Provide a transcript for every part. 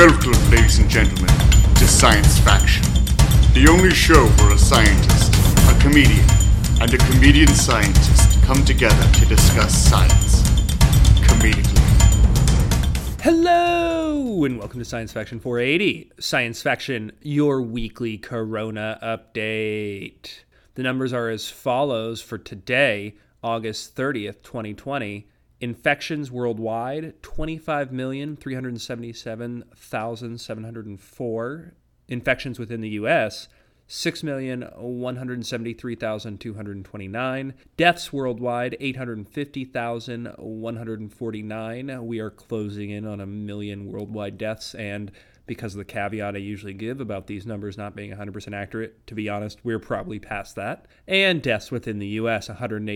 Welcome, ladies and gentlemen, to Science Faction, the only show where a scientist, a comedian, and a comedian scientist come together to discuss science comedically. Hello, and welcome to Science Faction 480. Science Faction, your weekly Corona update. The numbers are as follows for today, August 30th, 2020. Infections worldwide, 25,377,704. Infections within the U.S., 6,173,229. Deaths worldwide, 850,149. We are closing in on 1 million worldwide deaths, and because of the caveat I usually give about these numbers not being 100% accurate, to be honest, we're probably past that. And deaths within the U.S.,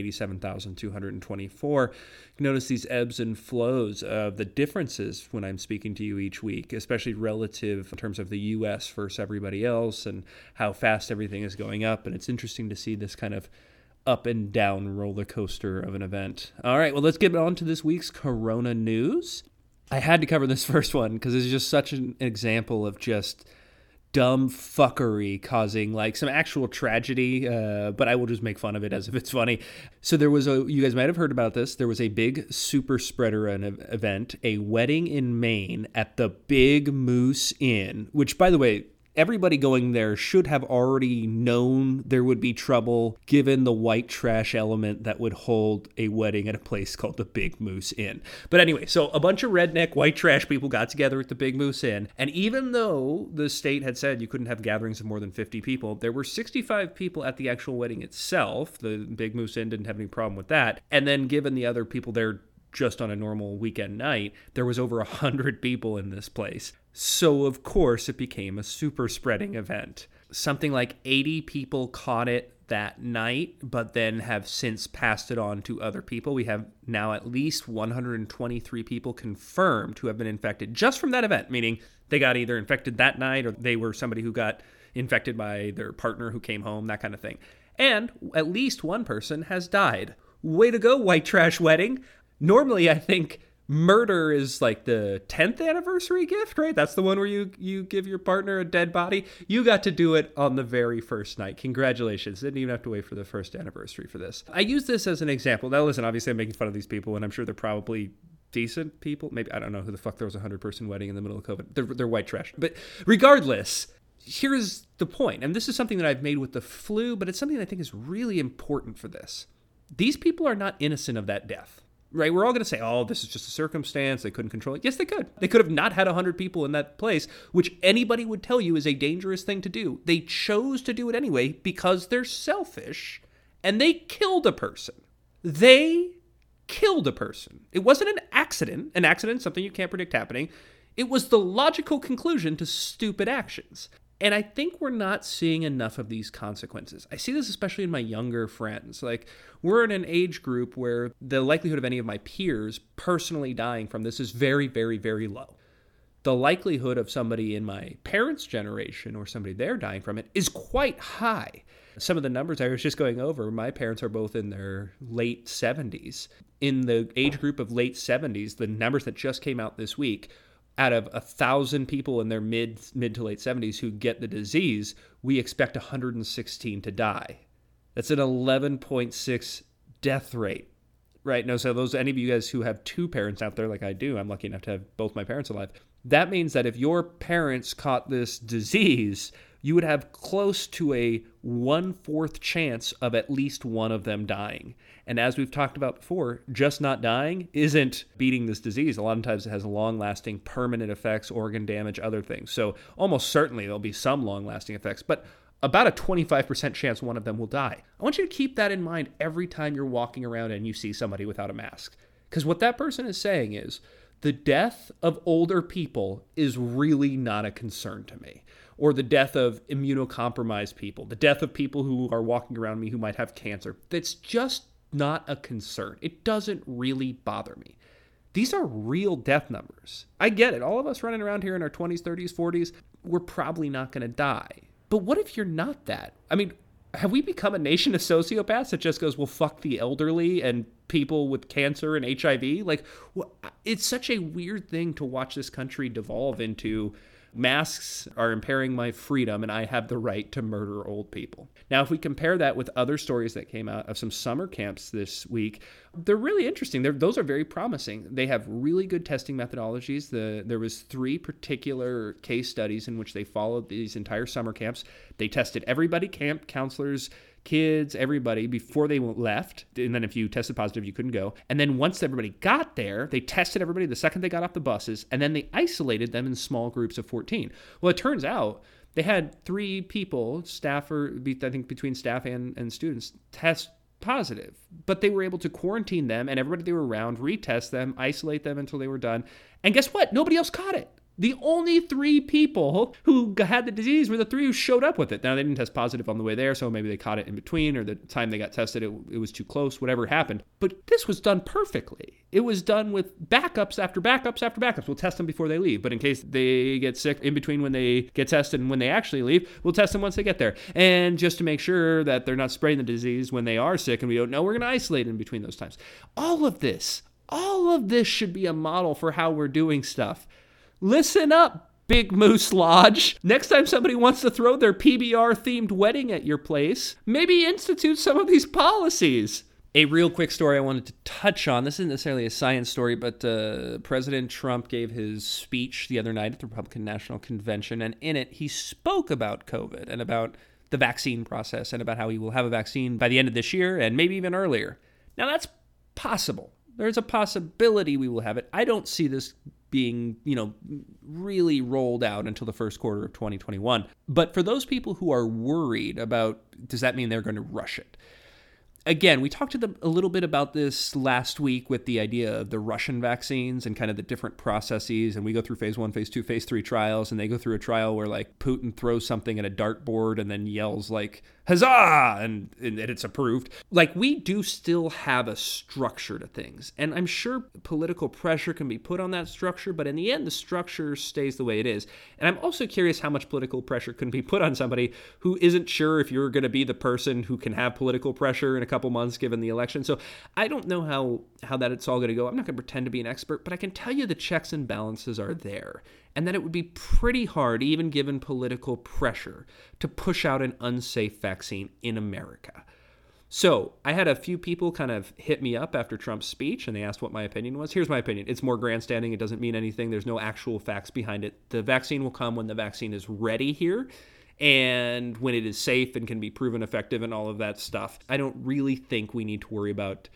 187,224. You notice these ebbs and flows of the differences when I'm speaking to you each week, especially relative in terms of the U.S. versus everybody else and how fast everything is going up. And it's interesting to see this kind of up and down roller coaster of an event. All right, well, let's get on to this week's Corona news. I had to cover this first one because it's just such an example of just dumb fuckery causing like some actual tragedy, but I will just make fun of it as if it's funny. So there was you guys might have heard about this, there was a big super spreader event, a wedding in Maine at the Big Moose Inn, which, by the way, everybody going there should have already known there would be trouble given the white trash element that would hold a wedding at a place called the Big Moose Inn. But anyway, so a bunch of redneck white trash people got together at the Big Moose Inn, and even though the state had said you couldn't have gatherings of more than 50 people, there were 65 people at the actual wedding itself. The Big Moose Inn didn't have any problem with that. And then given the other people there just on a normal weekend night, there was over 100 people in this place. So, of course, it became a super spreading event. Something like 80 people caught it that night, but then have since passed it on to other people. We have now at least 123 people confirmed who have been infected just from that event, meaning they got either infected that night or they were somebody who got infected by their partner who came home, that kind of thing. And at least one person has died. Way to go, white trash wedding. Normally, I think murder is like the 10th anniversary gift, right? That's the one where you give your partner a dead body. You got to do it on the very first night. Congratulations. Didn't even have to wait for the first anniversary for this. I use this as an example. Now, listen, obviously I'm making fun of these people, and I'm sure they're probably decent people. Maybe, I don't know who the fuck there was a 100-person wedding in the middle of COVID. They're white trash. But regardless, here's the point. And this is something that I've made with the flu, but it's something that I think is really important for this. These people are not innocent of that death. Right, we're all going to say, oh, this is just a circumstance. They couldn't control it. Yes, they could. They could have not had 100 people in that place, which anybody would tell you is a dangerous thing to do. They chose to do it anyway because they're selfish, and they killed a person. They killed a person. It wasn't an accident. An accident is something you can't predict happening. It was the logical conclusion to stupid actions. And I think we're not seeing enough of these consequences. I see this especially in my younger friends. Like, we're in an age group where the likelihood of any of my peers personally dying from this is very, very, very low. The likelihood of somebody in my parents' generation or somebody there dying from it is quite high. Some of the numbers I was just going over, my parents are both in their late 70s. In the age group of late 70s, the numbers that just came out this week, out of 1,000 people in their mid to late 70s who get the disease, we expect 116 to die. That's an 11.6 death rate, right? No, so those any of you guys who have two parents out there like I do, I'm lucky enough to have both my parents alive. That means that if your parents caught this disease, you would have close to a 1/4 chance of at least one of them dying. And as we've talked about before, just not dying isn't beating this disease. A lot of times it has long-lasting permanent effects, organ damage, other things. So almost certainly there'll be some long-lasting effects, but about a 25% chance one of them will die. I want you to keep that in mind every time you're walking around and you see somebody without a mask. Because what that person is saying is, the death of older people is really not a concern to me. Or the death of immunocompromised people, the death of people who are walking around me who might have cancer. That's just not a concern. It doesn't really bother me. These are real death numbers. I get it. All of us running around here in our 20s, 30s, 40s, we're probably not going to die. But what if you're not that? I mean, have we become a nation of sociopaths that just goes, well, fuck the elderly and people with cancer and HIV. Like, it's such a weird thing to watch this country devolve into. Masks are impairing my freedom, and I have the right to murder old people. Now, if we compare that with other stories that came out of some summer camps this week, they're really interesting. Those are very promising. They have really good testing methodologies. There was 3 particular case studies in which they followed these entire summer camps. They tested everybody, camp counselors, kids, everybody, before they left. And then if you tested positive, you couldn't go. And then once everybody got there, they tested everybody the second they got off the buses, and then they isolated them in small groups of 14. Well, it turns out they had 3 people, staff, or I think between staff and students, test positive. But they were able to quarantine them, and everybody they were around, retest them, isolate them until they were done. And guess what? Nobody else caught it. The only 3 people who had the disease were the 3 who showed up with it. Now, they didn't test positive on the way there, so maybe they caught it in between, or the time they got tested, it was too close, whatever happened. But this was done perfectly. It was done with backups after backups after backups. We'll test them before they leave, but in case they get sick in between when they get tested and when they actually leave, we'll test them once they get there. And just to make sure that they're not spreading the disease when they are sick and we don't know, we're going to isolate in between those times. All of this should be a model for how we're doing stuff. Listen up, Big Moose Lodge. Next time somebody wants to throw their PBR-themed wedding at your place, maybe institute some of these policies. A real quick story I wanted to touch on. This isn't necessarily a science story, but President Trump gave his speech the other night at the Republican National Convention, and in it, he spoke about COVID and about the vaccine process and about how he will have a vaccine by the end of this year and maybe even earlier. Now, that's possible. There's a possibility we will have it. I don't see this being, really rolled out until the first quarter of 2021. But for those people who are worried about, does that mean they're going to rush it? Again, we talked to them a little bit about this last week with the idea of the Russian vaccines and kind of the different processes. And we go through phase 1, phase 2, phase 3 trials, and they go through a trial where like Putin throws something at a dartboard and then yells like, huzzah, and it's approved. Like, we do still have a structure to things. And I'm sure political pressure can be put on that structure, but in the end, the structure stays the way it is. And I'm also curious how much political pressure can be put on somebody who isn't sure if you're going to be the person who can have political pressure in a couple months given the election. So I don't know how that it's all going to go. I'm not going to pretend to be an expert, but I can tell you the checks and balances are there. And that it would be pretty hard, even given political pressure, to push out an unsafe vaccine in America. So I had a few people kind of hit me up after Trump's speech, and they asked what my opinion was. Here's my opinion. It's more grandstanding. It doesn't mean anything. There's no actual facts behind it. The vaccine will come when the vaccine is ready here, and when it is safe and can be proven effective and all of that stuff. I don't really think we need to worry about,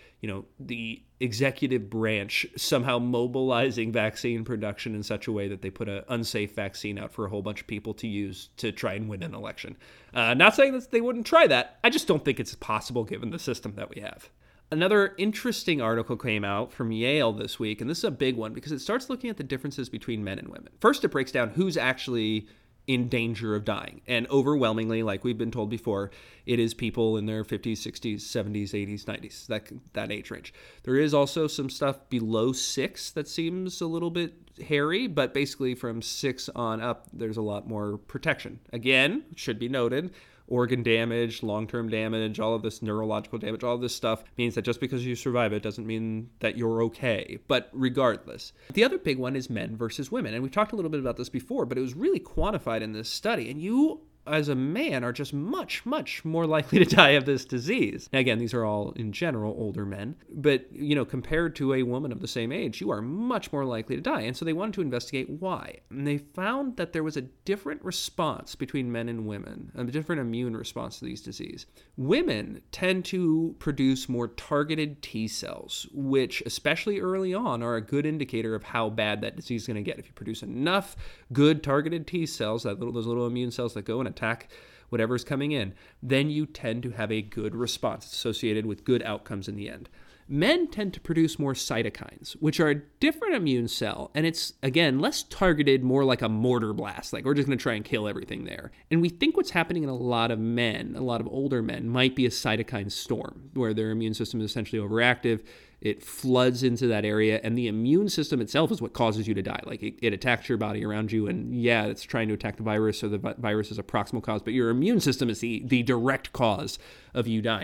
the executive branch somehow mobilizing vaccine production in such a way that they put an unsafe vaccine out for a whole bunch of people to use to try and win an election. Not saying that they wouldn't try that. I just don't think it's possible given the system that we have. Another interesting article came out from Yale this week, and this is a big one because it starts looking at the differences between men and women. First, it breaks down who's actually in danger of dying. And overwhelmingly, like we've been told before, it is people in their 50s, 60s, 70s, 80s, 90s, that age range. There is also some stuff below 6 that seems a little bit hairy, but basically from 6 on up, there's a lot more protection. Again, should be noted, organ damage, long-term damage, all of this neurological damage, all of this stuff means that just because you survive it doesn't mean that you're okay. But regardless, the other big one is men versus women. And we've talked a little bit about this before, but it was really quantified in this study. And you, as a man, are just much, much more likely to die of this disease. Now, again, these are all, in general, older men. But, compared to a woman of the same age, you are much more likely to die. And so they wanted to investigate why. And they found that there was a different response between men and women, a different immune response to these diseases. Women tend to produce more targeted T cells, which, especially early on, are a good indicator of how bad that disease is going to get. If you produce enough good targeted T cells, those little immune cells that go and attack whatever's coming in, then you tend to have a good response associated with good outcomes in the end. Men tend to produce more cytokines, which are a different immune cell, and it's, again, less targeted, more like a mortar blast, like we're just going to try and kill everything there. And we think what's happening in a lot of men, a lot of older men, might be a cytokine storm, where their immune system is essentially overactive. It floods into that area, and the immune system itself is what causes you to die. Like, it attacks your body around you, and yeah, it's trying to attack the virus, so the virus is a proximal cause, but your immune system is the direct cause of you dying.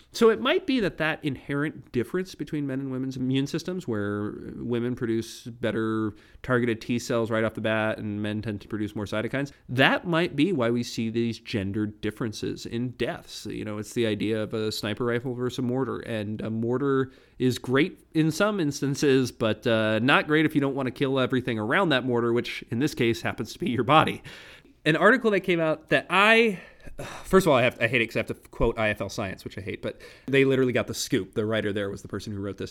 So it might be that inherent difference between men and women's immune systems, where women produce better targeted T cells right off the bat and men tend to produce more cytokines, that might be why we see these gendered differences in deaths. It's the idea of a sniper rifle versus a mortar, and a mortar is great in some instances, but not great if you don't want to kill everything around that mortar, which in this case happens to be your body. An article that came out that first of all, I hate it because I have to quote IFL Science, which I hate, but they literally got the scoop. The writer there was the person who wrote this.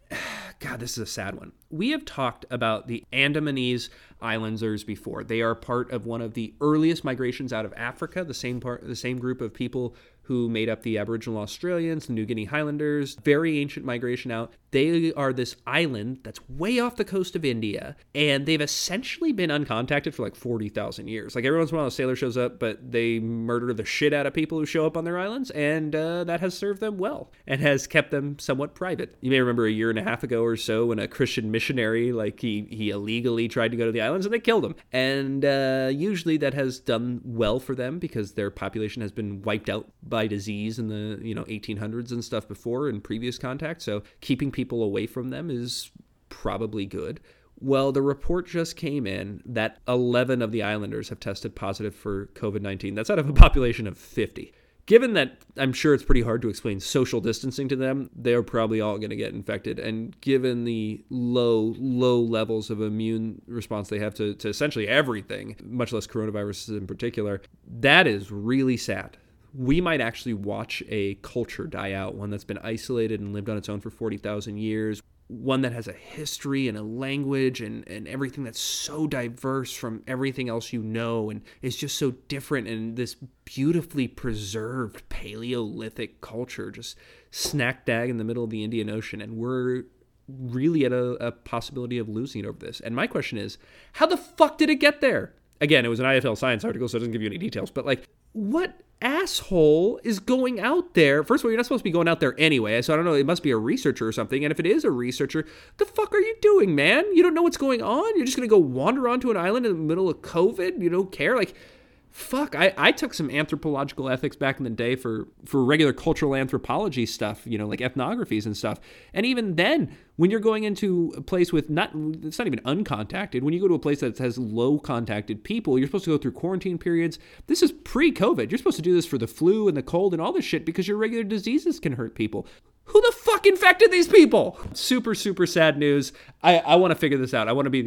God, this is a sad one. We have talked about the Andamanese Islanders before. They are part of one of the earliest migrations out of Africa, the same group of people who made up the Aboriginal Australians, the New Guinea Highlanders, very ancient migration out. They are this island that's way off the coast of India, and they've essentially been uncontacted for like 40,000 years. Like every once in a while a sailor shows up, but they murder the shit out of people who show up on their islands, and that has served them well and has kept them somewhat private. You may remember a year and a half ago or so when a Christian missionary, he illegally tried to go to the islands and they killed him. And usually that has done well for them because their population has been wiped out by disease in the 1800s and stuff before in previous contact. So keeping people away from them is probably good. Well, the report just came in that 11 of the islanders have tested positive for COVID-19. That's out of a population of 50. Given that I'm sure it's pretty hard to explain social distancing to them, they're probably all going to get infected. And given the low levels of immune response they have to essentially everything, much less coronaviruses in particular, that is really sad. We might actually watch a culture die out, one that's been isolated and lived on its own for 40,000 years, one that has a history and a language and everything that's so diverse from everything else and is just so different, and this beautifully preserved Paleolithic culture just snack dab in the middle of the Indian Ocean, and we're really at a possibility of losing it over this. And my question is, how the fuck did it get there? Again, it was an IFL Science article, so it doesn't give you any details, but what asshole is going out there? First of all, you're not supposed to be going out there anyway, so I don't know, it must be a researcher or something, and if it is a researcher, the fuck are you doing, man? You don't know what's going on? You're just going to go wander onto an island in the middle of COVID? You don't care? Fuck, I took some anthropological ethics back in the day for regular cultural anthropology stuff, like ethnographies and stuff. And even then, when you're going into a place it's not even uncontacted. When you go to a place that has low contacted people, you're supposed to go through quarantine periods. This is pre-COVID. You're supposed to do this for the flu and the cold and all this shit because your regular diseases can hurt people. Who the fuck infected these people? Super, super sad news. I want to figure this out. I want to be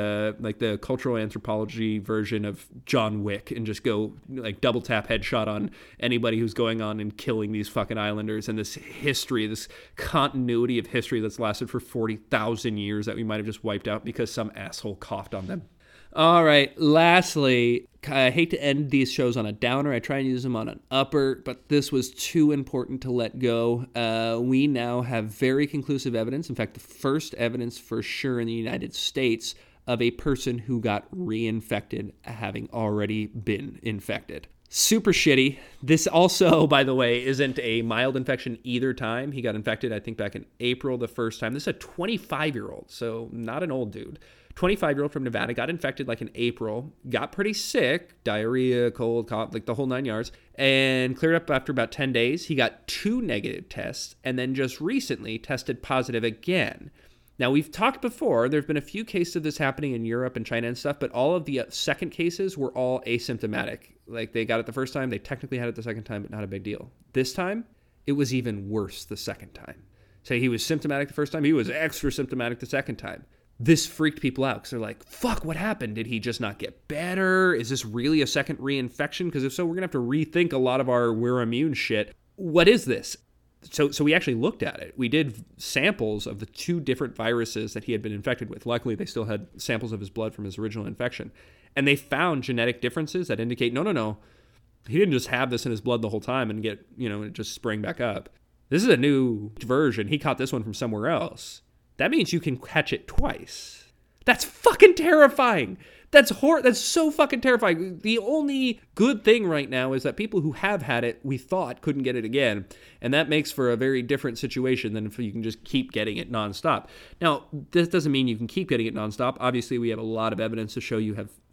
the cultural anthropology version of John Wick and just go double tap headshot on anybody who's going on and killing these fucking islanders and this history, this continuity of history that's lasted for 40,000 years that we might have just wiped out because some asshole coughed on them. All right, lastly, I hate to end these shows on a downer. I try and use them on an upper, but this was too important to let go. We now have very conclusive evidence, in fact, the first evidence for sure in the United States of a person who got reinfected having already been infected. Super shitty. This also, by the way, isn't a mild infection either time. He got infected, I think, back in April the first time. This is a 25-year-old, so not an old dude. 25-year-old from Nevada, got infected in April, got pretty sick, diarrhea, cold, cough, the whole 9 yards, and cleared up after about 10 days. He got 2 negative tests, and then just recently tested positive again. Now, we've talked before, there have been a few cases of this happening in Europe and China and stuff, but all of the second cases were all asymptomatic. They got it the first time, they technically had it the second time, but not a big deal. This time, it was even worse the second time. So he was symptomatic the first time, he was extra symptomatic the second time. This freaked people out because they're like, fuck, what happened? Did he just not get better? Is this really a second reinfection? Because if so, we're going to have to rethink a lot of our we're immune shit. What is this? So we actually looked at it. We did samples of the 2 different viruses that he had been infected with. Luckily, they still had samples of his blood from his original infection. And they found genetic differences that indicate, no. He didn't just have this in his blood the whole time and get, it just sprang back up. This is a new version. He caught this one from somewhere else. That means you can catch it twice. That's fucking terrifying. That's so fucking terrifying. The only good thing right now is that people who have had it, we thought, couldn't get it again. And that makes for a very different situation than if you can just keep getting it nonstop. Now, this doesn't mean you can keep getting it nonstop. Obviously, we have a lot of evidence to show you have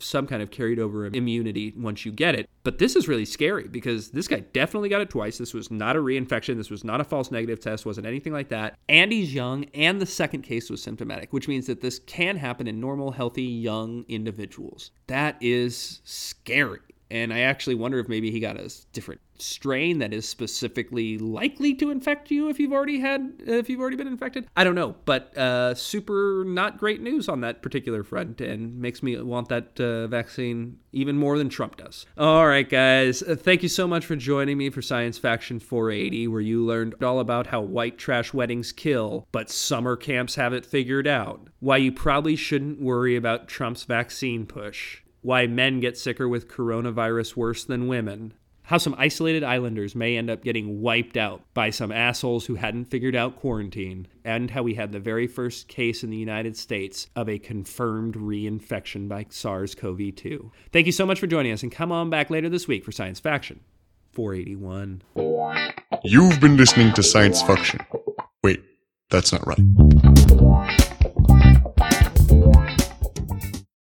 some kind of carried over immunity once you get it. But this is really scary because this guy definitely got it twice. This was not a reinfection. This was not a false negative test. Wasn't anything like that. And he's young, and the second case was symptomatic, which means that this can happen in normal, healthy, young individuals. That is scary. And I actually wonder if maybe he got a different strain that is specifically likely to infect you if you've already been infected. I don't know, but super not great news on that particular front, and makes me want that vaccine even more than Trump does. All right, guys, thank you so much for joining me for Science Faction 480, where you learned all about how white trash weddings kill, but summer camps have it figured out. Why you probably shouldn't worry about Trump's vaccine push. Why men get sicker with coronavirus worse than women. How some isolated islanders may end up getting wiped out by some assholes who hadn't figured out quarantine. And how we had the very first case in the United States of a confirmed reinfection by SARS-CoV-2. Thank you so much for joining us, and come on back later this week for Science Faction 481. You've been listening to Science Faction. Wait, that's not right.